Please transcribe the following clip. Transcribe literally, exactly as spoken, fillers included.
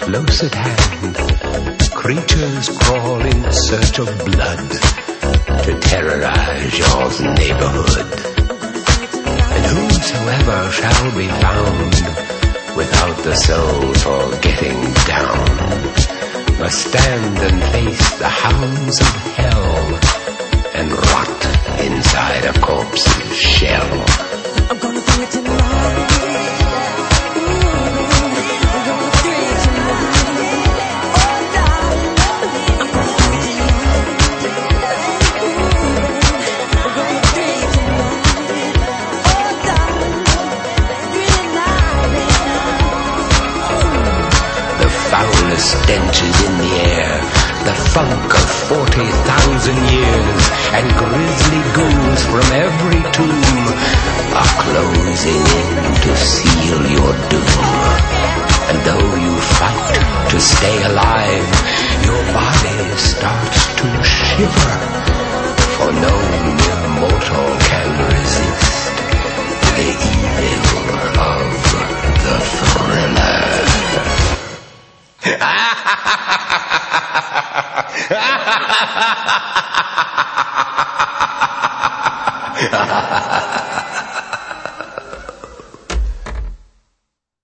close at hand, creatures crawl in search of blood to terrorize your neighborhood. And whosoever shall be found without the soul for getting down must stand and face the hounds of hell and rot inside a corpse's shell. I'm gonna do it tonight. Stench is in the air, the funk of forty thousand years, and grisly ghouls from every tomb are closing in to seal your doom. And though you fight to stay alive, your body starts to shiver, for no mere mortal can resist the evil of the thriller. Ha ha ha ha!